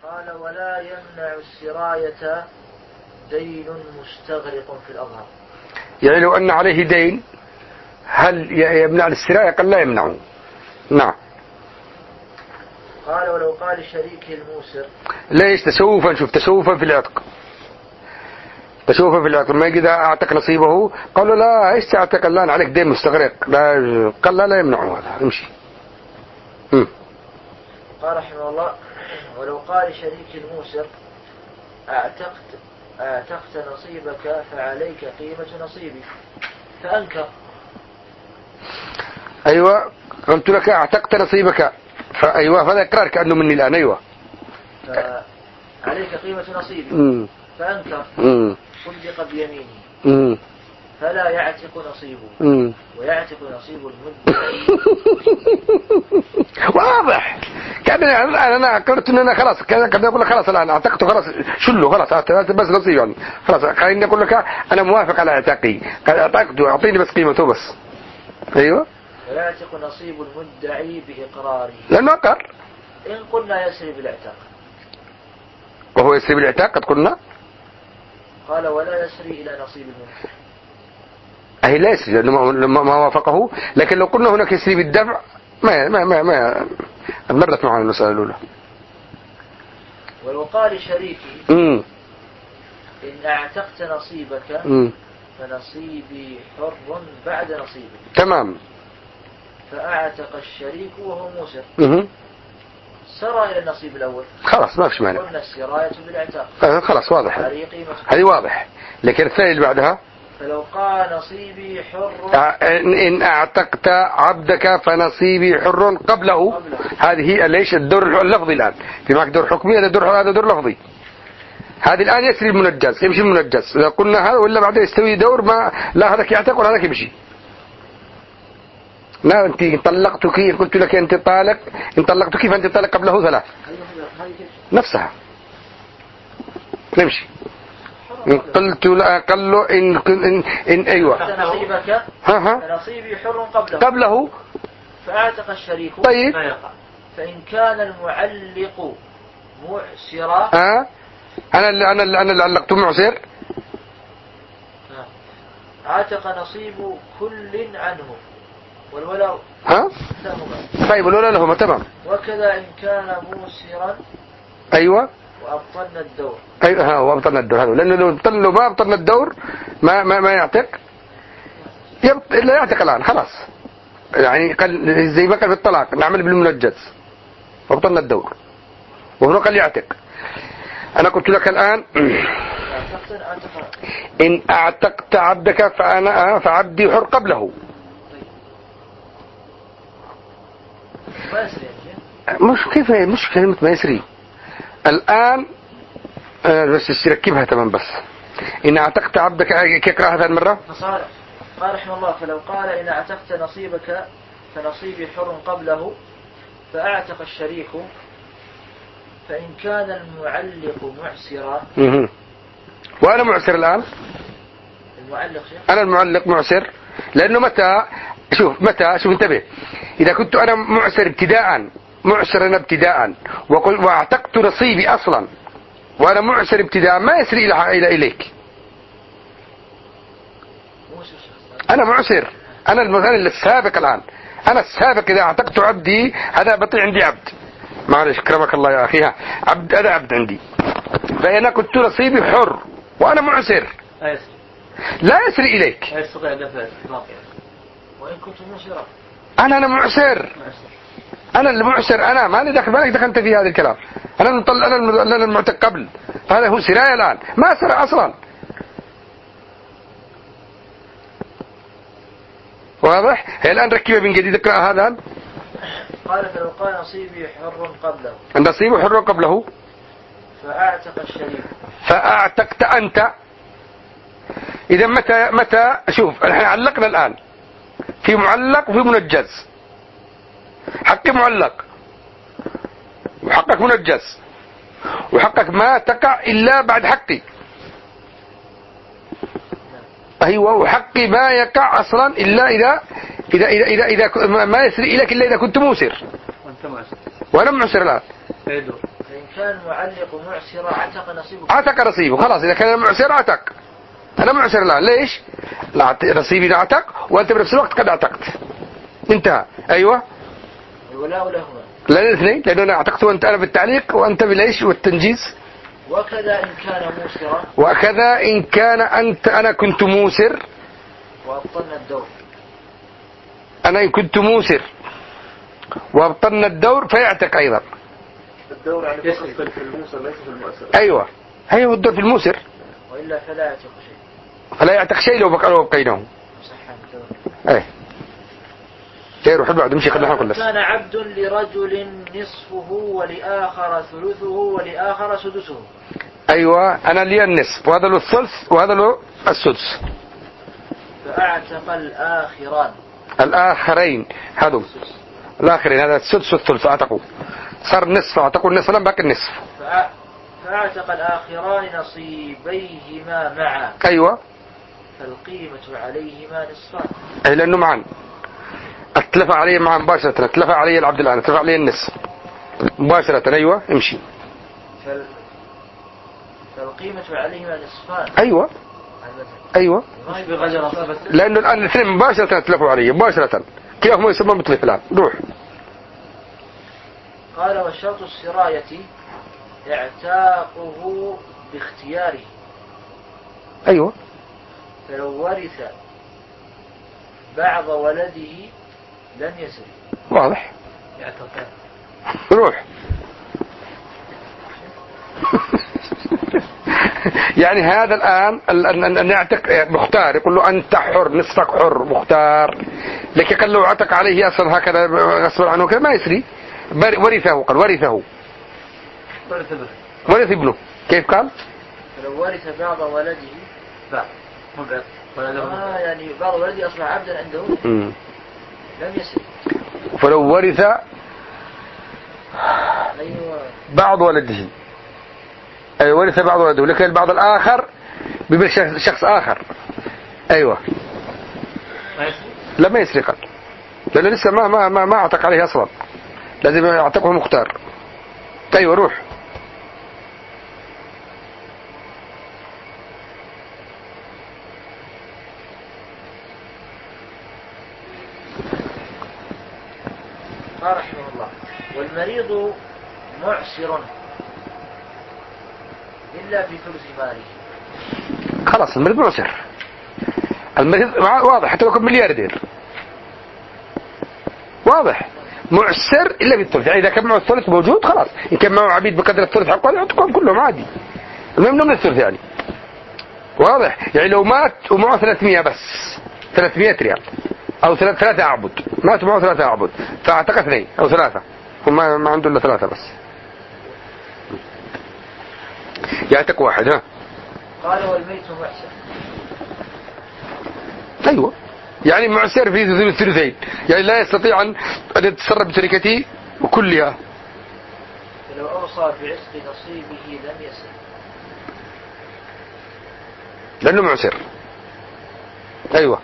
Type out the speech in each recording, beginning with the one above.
قال ولا يمنع السراية دين مستغرق في الأظهر. يعني لو أن عليه دين هل يمنع السراية؟ قال لا يمنعه. نعم. قال ولو قال شريكه الموسر ليش؟ تسوفا، شوف، تسوفا في العتق، تسوفا في العتق. ما إذا أعتق نصيبه قالوا لا ايش تعتق الآن عليك دين مستغرق، لا، قال لا يمنعه هذا، امشي. قال رحمه الله ولو قال شريك الموسر أعتقت نصيبك فعليك قيمة نصيبي، فأنكر. أيوة، قلت لك أعتقت نصيبك، فأيوة، فهذا إقرار كأنه مني الآن. أيوة، فعليك قيمة نصيبي فأنكر صدق بيمينه فلا يعتق نصيبه ويعتق نصيب المدعي. واضح. كان أنا قلت إن أنا خلاص، كان أقول لك خلاص الآن أعتقت، خلاص شله، خلاص بس نصيب يعني، خلاص خليني أقول لك أنا موافق على اعتاقي، قال أعتقته أعطيني بس قيمته بس. أيوة، ويعتق نصيب المدعي بإقراره لأنه أقر. إن قلنا يسري بالإعتاق، وهو يسري بالإعتاق قد قلنا. قال ولا يسري إلى نصيب المدعي، أي لا يسري لأنه ما وافقه. لكن لو قلنا هناك يسري بالدفع ما مرت معنا المسألة الأولى. ولو قال شريكي إن أعتقت نصيبك فنصيبي حر بعد نصيبك. تمام. فأعتق الشريك وهو موسر سرى إلى النصيب الأول، خلاص ما فيش مانع، قلنا السراية بالإعتاق، خلاص واضح، هذه واضح. لكن الثاني اللي بعدها فلو قال نصيبي حر إن أعتقت عبدك فنصيبي حر قبله. هذه ليش الدور اللفظي الآن؟ في معك دور حكمي، هذا دور لفظي. هذه الآن يسري المنجز، يمشي المنجز. إذا قلنا هذا ولا بعدين يستوي دور ما لا هذاك يعتق ولا هذاك يمشي. لا أنت طلقتك، قلت لك أنت طالق، إن طلقتك فأنت طالق قبله 3 نفسها، نمشي. إن قلت لا قال له إن أيوة نصيبك نصيبي حر قبله فأعتق الشريك. طيب فإن كان المعلق معسرا أنا اللي علقته معسر، عتق نصيب كل عنه والولاء طيب الولاء لهما. تمام. وكذا إن كان موسرا أيوة وأبطلنا الدور. أيوة وأبطلنا الدور هذا، لأنه لو ما أبطلنا الدور ما يعتق، لا يعتق الآن خلاص. يعني قال زي ما قال في الطلاق نعمل بالمنجز وأبطلنا الدور، وهنا قال يعتق. أنا قلت لك الآن إن أعتقت عبدك فعبدي حر قبله. مش كلمة ما يسري الآن، بس يركبها تمام. بس إن أعتقت عبدك كيف هذا المرة؟ قال رحمه الله فلو قال إن أعتقت نصيبك فنصيبي حر قبله فأعتق الشريك. فإن كان المعلق معسرا وأنا معسر الآن، أنا المعلق معسر، لأنه متى شوف انتبه، إذا كنت أنا معسرا ابتداء واعتقت نصيبي أصلا وأنا معسر ابتداء ما يسري إليك. أنا معسر، أنا المثال السابق الآن، أنا السابق إذا اعتقت عبدي هذا بطيء عندي عبد، معلش كرمك الله يا أخي، عبد هذا عبد عندي، فأنا كنت نصيبي حر وأنا معسر لا يسري إليك. وإن كنت معسرا أنا معسر، أنا المعسر، أنا ما بالك دخلت في هذا الكلام. أنا المعتق قبل، هذا هو سراية الآن ما سرى أصلا. واضح؟ هي الآن ركبه من جديد. اقرأ هذا. قال فلو قال نصيبي حر قبله النصيب حر قبله فأعتق الشريك فأعتقت أنت. إذا متى شوف نحن علقنا الآن في معلق وفي منجز. حق معلق وحقك منجز، وحقك ما تقع إلا بعد حقي. أيوة، وحقي ما يقع أصلا إلا إذا ما يسري إليك إلا إذا كنت موسر وأنا معسر الآن. فإن كان المعلق معسرا عتق نصيبه. عتق نصيبه خلاص. إذا كان معسر عتق. أنا معسر الآن ليش؟ نصيبي عتق وأنت بنفس الوقت قد عتقت. انتهى. أيوة. الولاء لهما. لا الاثنين لأنه أنا اعتقت وأنت أنا بالتعليق وأنت بالإيش والتنجيز. وكذا إن كان موسرا. وكذا إن كان أنا كنت موسر. وأبطلنا الدور. أنا إن كنت موسر وأبطلنا الدور فيعتق أيضا. الدور يعني يسقط في الموسر ليس في المؤسر. أيوة الدور في الموسر. وإلا فلا يعتق شيء. فلا يعتق شيء لو بقيناه. صح الدور. ايه خير وحلو بعد نمشي خلينا كلنا. كان عبد لرجل نصفه ولآخر ثلثه ولآخر سدسه. ايوه انا لي النصف وهذا له الثلث وهذا له السدس. فأعتق الآخرين هذول الآخرين هذا السدس والثلث اعتقوا. صار نصف اعتقوا النصف لم باقي النصف. فأعتق الآخران نصيبيهما معا. ايوه. فالقيمة عليهما نصفان. اي لانه معا اتلف عليه معا مباشرة. اتلف عليه العبد الآن اتلف عليه النصف مباشرة. ايوه امشي. فالقيمة عليهما نصفان. ايوه لانه الان الاثنين مباشرة اتلفوا عليه مباشرة. كلاهما يسمى متلف الان. روح. قال والشرط السراية اعتاقه باختياره. ايوه. فلو ورث بعض ولده لم يسر. واضح. روح. يعني هذا الآن أن يعتق مختار يقول له أنت حر نصفك حر مختار. لكن قال له عتق عليه أصلا هكذا غصبا عنه كذا ما يسري. ورثه قال ورث ابنه. كيف قال؟ فلو ورث بعض ولده يعني بعض ولده أصبح عبدا عنده لم يسر. فلو ورث بعض ولده ورث بعض ولده لكن البعض الآخر بملك شخص آخر. أيوة لا ما يسري قال لأنه لسه ما أعتق عليه أصلا لازم يعتقه مختار. أيوة روح. قال رحمه الله والمريض معسر إلا في ثلث ماله. خلاص المريض معسر. المريض واضح حتى لو كان ملياردير واضح معسر إلا بالثلث. يعني إذا كان معه الثلث موجود خلاص. إن كان معه عبيد بقدر الثلث حقه يعطيكم كلهم عادي. المهم من الثلث يعني واضح. يعني لو مات ومعه 300 بس 300 ريال أو 3 أعبد مات معه 3 أعبد فاعتق 2 أو 3 هم ما عنده إلا 3 بس يعتق واحد. ها قال والميت معسر. أيوة يعني معسر في الثلثين يعني لا يستطيع أن يتصرف بتركته كلها. فلو أوصى بعتق نصيبه لم يسر لأنه معسر. أيوة.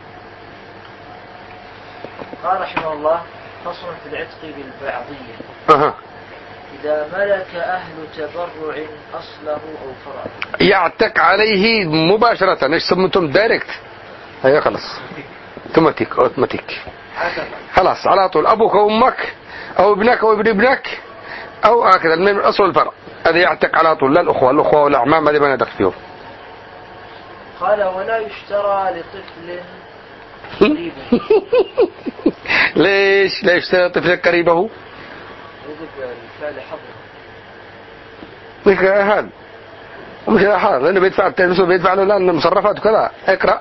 قال رحمه الله فصل في العتق بالبعضية. إذا ملك أهل تبرع أصله أو فرعه يعتق عليه مباشرة. ايش سمتم دايركت. هيا خلاص اوتوماتيك خلاص على طول. أبوك وأمك أو ابنك أو ابن ابنك أو هكذا من أصل الفرع هذا يعتق على طول. لا الأخوة والأعمام هذه ما ندخل فيهم. قال ولا يشترى لطفل قريبه. ليش لا يشترى طفل قريبه؟ الفعل حظه مش هذا ومش هذا لأنه بيدفع له لأن مصرفات وكذا. اقرأ.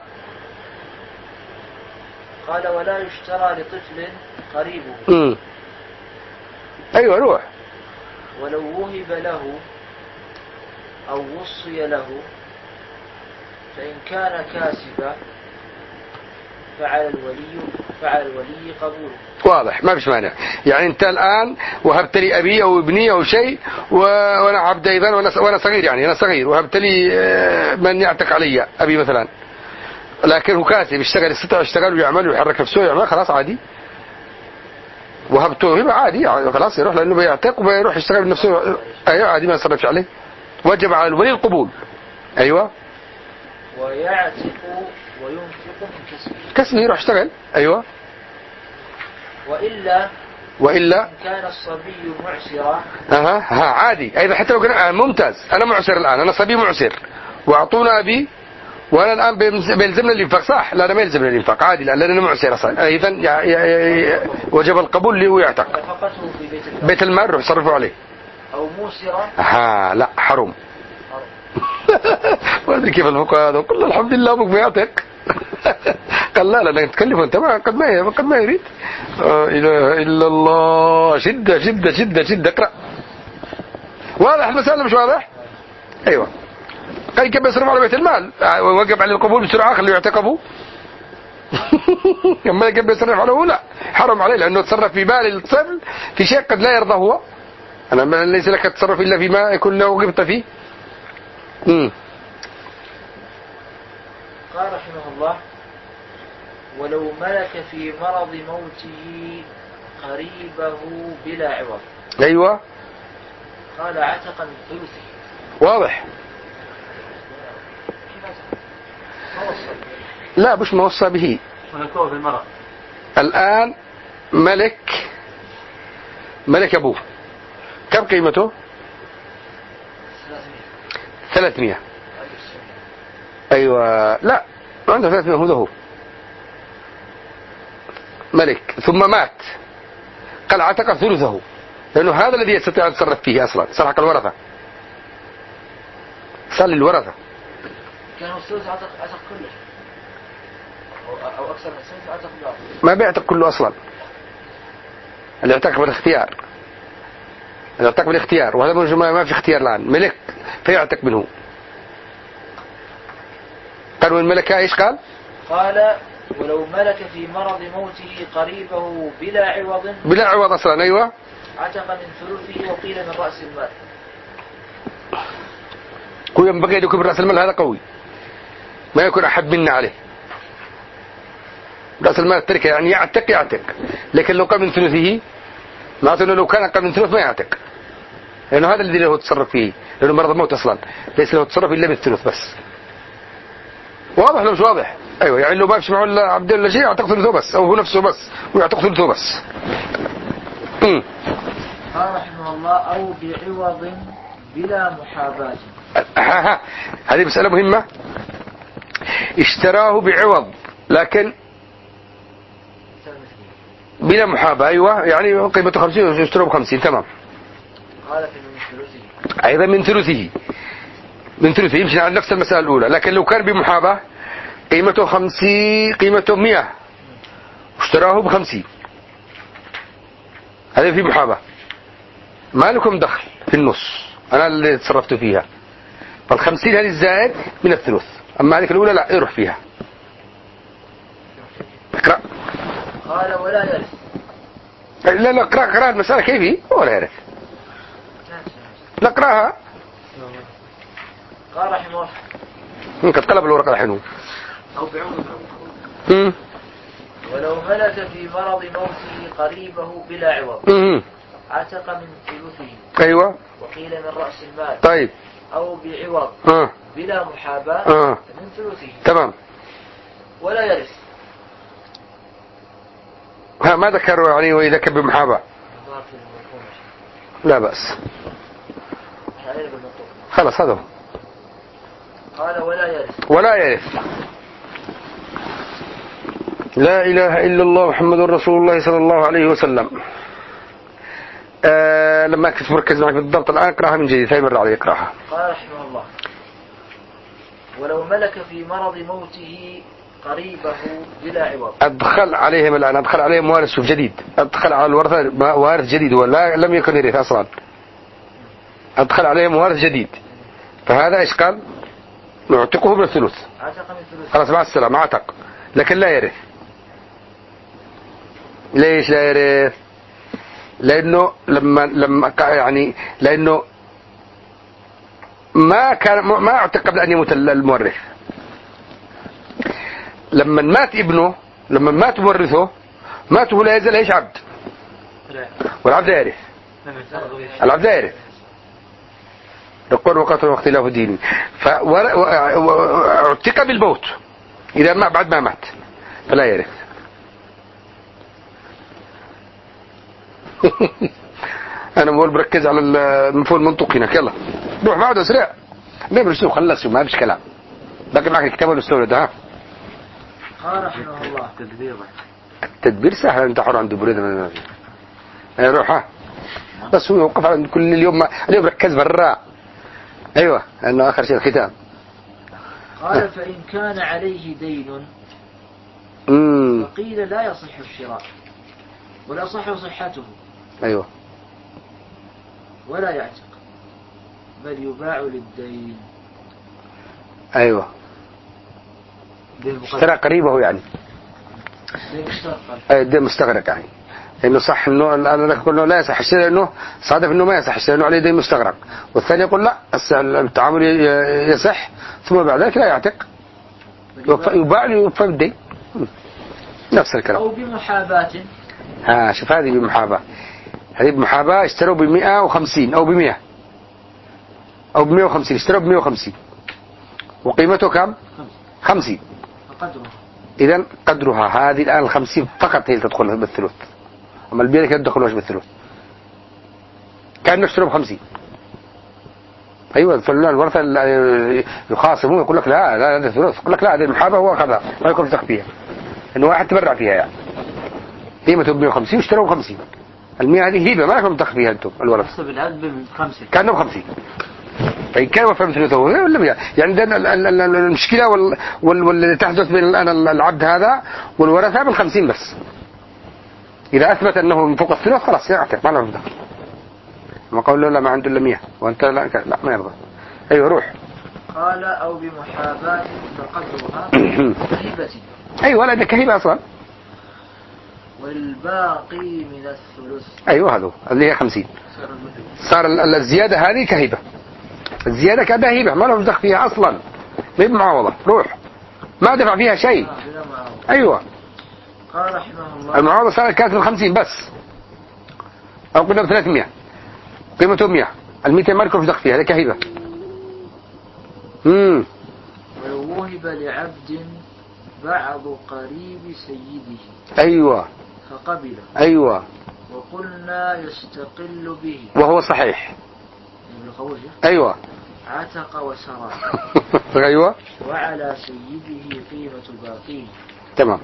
قال ولا يشترى لطفل قريبه. أيوة روح. ولو وهب له أو وصي له فإن كان كاسبا فعلى الولي قبوله. واضح ما فيش مانع. يعني انت الآن وهبت لي أبي أو ابني أو شيء وأنا عبد أيضا وأنا صغير يعني أنا صغير وهبت لي من يعتق علي أبي مثلا لكن هو كاسب يشتغل يستطيع يشتغل ويعمل ويحرك نفسه ويعمل خلاص عادي. وهبته هبة عادي يعني خلاص يروح لأنه بيعتق وبيروح يشتغل بنفسه. أيوة عادي ما يصرفش عليه. وجب على الولي القبول. أيوة. ويعتق وينفق من كسبه يروح يشتغل. أيوة. وإلا إن كان الصبي معسرا. ها عادي أيضا حتى لو كان ممتاز. أنا معسر الآن، أنا صبي معسر وأعطونا أبي وأنا الآن بيلزمنا الإنفاق صح؟ لا أنا ما يلزمنا الإنفاق عادي لأن أنا معسر أصلا. إذا وجب القبول لي ويعتق. نفقته في بيت المال روح يصرفوا عليه. أو موسرا. لا حرام. ما أدري كيف الفقهاء هذا قل الحمد لله أبوك بيعتق. قال لا نتكلم أنت قد ما يريد. إله إلا الله. شدة شدة شدة شدة. اقرأ. واضح المسألة مش واضح؟ أيوة. قال كيف يصرف على بيت المال ووقف على القبول بسرعة خليه يعتقبه. كما كيف يصرف عليه لا حرم عليه لأنه تصرف في مال الطفل في شيء قد لا يرضى هو. أنا ليس لك تصرف إلا فيما يكون له وقفت فيه. قال رحمه الله ولو ملك في مرض موته قريبه بلا عوض. أيوة. قال عتق من ثلثه. واضح. لا مش ما وصى به. ونكوه في المرض. الآن ملك أبوه كم قيمته؟ 300. أيوة. لا عنده 300 هو ملك ثم مات قال عتق ثلثه لأنه هذا الذي يستطيع أن يتصرف فيه أصلا سرق الورثة صار للورثة. كان الثلث عتق كله أو أكثر من الثلث عتق كله. ما بيعتق كله أصلا. اللي يعتق بالاختيار وهذا ما في اختيار الآن ملك فيعتق منه. قالوا الملكة ايش قال ولو ملك في مرض موته قريبه بلا عوض اصلا. ايوه. عتق من ثلثه وقيل من رأس المال. هو ينبغي أن يكون رأس المال هذا قوي ما يكون أحد منا عليه. رأس المال التركة يعني يعتق لكن لو كان من ثلثه معناته لو كان أقل من ثلث ما يعتق لأنه هذا الذي له تصرف فيه لأنه مرض الموت أصلا ليس له تصرف إلا بالثلث بس. واضح لو مش واضح؟ أيوة يعني لو ما فيش معه إلا عبد الله شيء يعتق ثلثه بس أو هو نفسه بس ويعتق ثلثه بس. قال رحمه الله أو بعوض بلا محاباة. هذه مسألة مهمة. اشتراه بعوض لكن بلا محاباة. أيوة يعني قيمته 50 واشتراه ب50 تمام. قال من ثلثه. أيضا من ثلثه يمشي على نفس المسألة الأولى لكن لو كان بمحاباة قيمته 50 قيمته 100 واشتراه ب50 هذا في محاباة ما لكم دخل في النص أنا اللي تصرفت فيها. فال50 هذه الزائد من الثلث. أما هذه الأولى لا يروح فيها. اقرأ. قال ولا يرث. لا اقرأ المسألة كيفي ولا يرث. نقرأها. قال رحمه الله قد قلب الورقة الحين. أو بعوض ولو ملك في مرض موته قريبه بلا عوض عتق من ثلثه. أيوة. وقيل من رأس المال. طيب. أو بعوض بلا محاباة من ثلثه. تمام. ولا يرث. ما ذكروا يعني وإذا كان بمحاباة لا بأس خلاص هذا. قال ولا يرث. لا إله إلا الله محمد رسول الله صلى الله عليه وسلم. لما كنت مركز معك بالضبط الآن اقرأها من جديد هاي مرة علي اقرأها. قال رحمه الله ولو ملك في مرض موته قريبه بلا عوض. أدخل عليهم وارث جديد. أدخل على الورثة وارث جديد ولا لم يكن يرث أصلا. أدخل عليهم وارث جديد فهذا إيش قال نعتقه بالثلث. خلاص مع السلامة عتق لكن لا يرث. ليش لا يرث؟ لأنه لأنه ما اعتق قبل أن يموت المورث. لما مات ابنه لما مات مورثه ماته لا يزال ايش عبد والعبد يعرف. العبد يعرف القرب وقتل واختلاف ديني فاعتق بالموت إذا ما بعد ما مات فلا يرث. أنا بقول بركز على المفهوم المنطقي هناك. يلا روح معه أسرع ما برسوه خلصوا ما فيش كلام باقي معك الكتاب والأستاذ. ها قال رحمه الله التدبير سهل أنت حر عند بريدة روح. ها بس هو يوقف عند كل اليوم اليوم ركز برا. أيوة أنه آخر شيء الختام. قال فإن كان عليه دين فقيل لا يصح الشراء ولا صح صحته. أيوة ولا يعتق بل يباع للدين. أيوة اشترى قريبه يعني الدين مستغرق يعني انه صح انه انا اقول له لا يصح الشراء لانه صادف انه ما يصح الشراء لانه عليه دين مستغرق والثاني يقول لا التعامل يصح ثم بعد ذلك لا يعتق يباع يوفى بالدين نفس الكلام. او بمحاباة. شوف هذه بمحاباة. هذه بمحاباة اشتروا ب150 او ب100 او ب150 اشتروا ب150 وقيمته كم 50 فقدرها. إذن قدرها هذه الآن 50 فقط هي تدخل بالثلث أما البيع لا تدخلوش بالثلث كان نشتروا ب50. أيوة فلان الورثة يخاصمون يقول لك لا هذا الثلث يقول لك لا هذه المحابة هو كذا ما يكون فتح فيها إنه واحد تبرع فيها يعني قيمته ب150 واشتروا ب50 المية هذه هيبة ما لكم تخفيها أنتم الورثة حسب العدد ب50 كانوا ب50 فإن كان وفى مثلثه ولا يعني ده المشكلة واللي تحدث بين العبد هذا والورثة بال50 بس. إذا أثبت أنه من فوق الثلث خلاص يعتق ما له دخل. ما قال له لا ما عنده إلا 100 وأنت لا ما يرضى. أيوة روح. قال أو بمحاباة فقدرها كهبة. أيوة لا ده كهبة أصلا. والباقي من الثلث. أيوة هذا اللي هي 50 صار الزيادة هذه كهبة. الزيادة كأنها هبة ما له دخل فيها أصلا ما بمعاوضة روح ما دفع فيها شيء. أيوة. قال رحمه الله المعاوضة صارت كانت من 50 بس أو قلنا ب300 قيمته 100 ال200 ما لكم دخل فيها هذه كهبة. ولو وهب لعبد بعض قريب سيده. أيوة فقبل. أيوة وقلنا يستقل به وهو صحيح. أيوة عتق وسرى. أيوة وعلى سيده قيمة باقيه. تمام.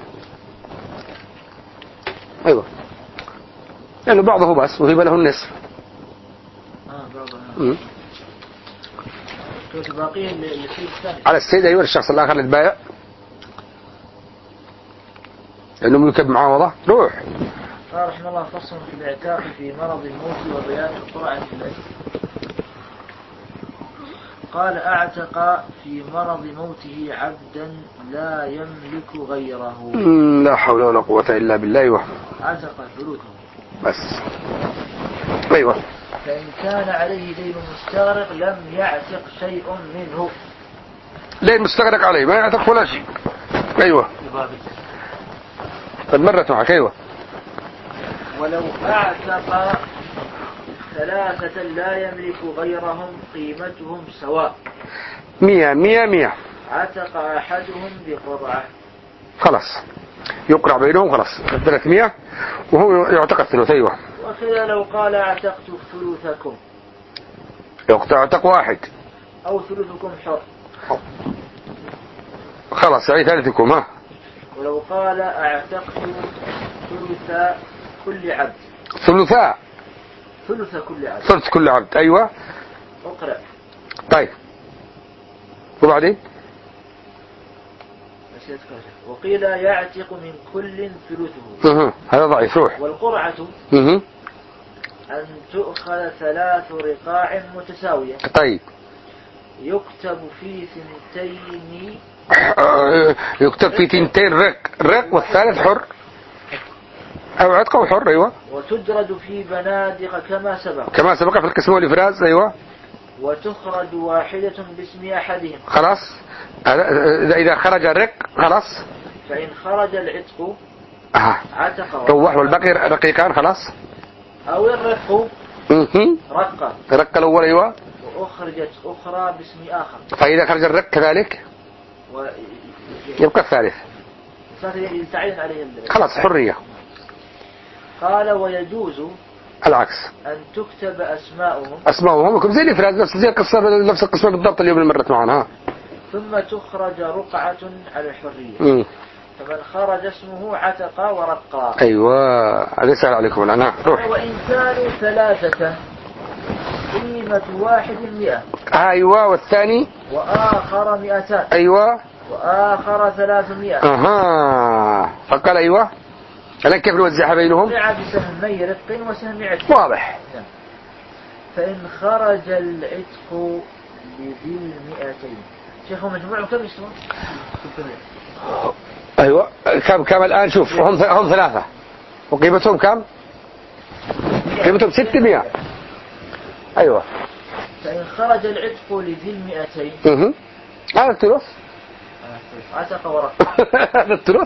أيوة لأنه بعضه بس وهب له النصف. بعضه قيمة باقيه اللي فيه الثاني على السيد. أيوة الشخص الآخر للبائع لأنه ملك بمعاوضة روح. قال رحمه الله فصل في الاعتاق في مرض الموت وبيان القرعة التي. قال اعتق في مرض موته عبدا لا يملك غيره. لا حول ولا قوة إلا بالله. أيوة اعتق ثلثه بس. أيوة فإن كان عليه دين مستغرق لم يعتق شيء منه. لين مستغرق عليه ما يعتق ولا شيء. أيوة قد مرت معك. أيوة ولو اعتق 3 لا يملك غيرهم قيمتهم سواء 100 عتق أحدهم بقرعة خلاص يقرع بينهم خلاص 300 وهو يعتق الثلث. أيوة وكذا لو قال اعتقت ثلثكم يعتق واحد أو ثلثكم حر خلاص يعني ثالثكم. ها ولو قال اعتقت ثلث كل عبد ثلث كل عبد. أيوة اقرأ. طيب وبعدين وقيل يعتق من كل ثلثه. هذا ضعيف روح. والقرعة أن تؤخذ 3 رقاع متساوية. طيب يكتب في 2 يكتب في 2 رق والثالث حر أو عتق وحر. أيوة وتدرج في بنادق كما سبق في القسم والإفراز. أيوة وتخرج واحدة باسم أحدهم. خلاص إذا خرج الرق خلاص. فإن خرج العتق عتق روح والباقي رقيقان خلاص. أو الرق مهم. رقة الرق الأول أيوة. وأخرجت أخرى باسم آخر. فإذا خرج الرق كذلك يبقى الثالث. يتعين عليه خلاص حرية. قال ويجوز العكس أن تكتب أسماؤهم أسماؤهم زي الإفراد نفس زي القصة نفس القصة بالضبط اليوم اللي مرت معنا. ثم تخرج رقعة على الحرية. فمن خرج اسمه عتق ورقا. أيوة هذا سهل عليكم الآن. روح. وإن كانوا ثلاثة قيمة واحد 100. أيوة والثاني وآخر 200. أيوة وآخر 300. أها فقال أيوة. الآن كيف نوزعها بينهم؟ وزع بسهمي رق وسهم عتق. واضح. فإن خرج العتق لذي 200. شيخ مجموعهم كم يسوون؟ أيوة كم الآن شوف هم ثلاثة وقيمتهم كم؟ قيمتهم 600. أيوة. فإن خرج العتق لذي 200. هذا الثلث. عتق ورق. هذا الثلث.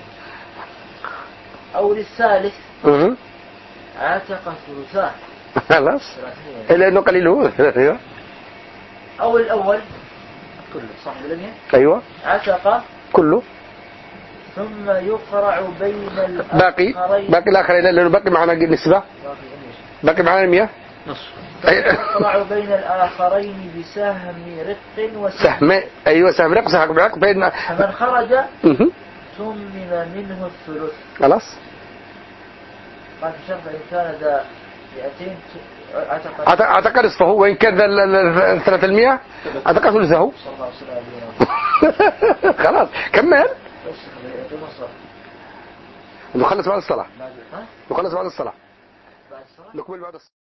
أو للثالث عتق ثلثاه. خلاص إلا إنه قليل هو. أيوة. أو الأول كله صح بالمية. أيوة عتق كله. ثم يفرع بين الآخرين. باقي الآخرين لأنه باقي معنا النسبة. باقي معنا 100 نصف. يفرع بين الآخرين بسهم رق سهم. أيوة سهم رق سهم رق بين. فمن خرج ثمن منه الثلث. خلاص. قال في شرط إن كان ذا 200 أعتقد نصفه وإن كان 300 أعتقد ثلثه. خلاص كمل. نخلص بعد الصلاة. نكمل بعد الصلاة.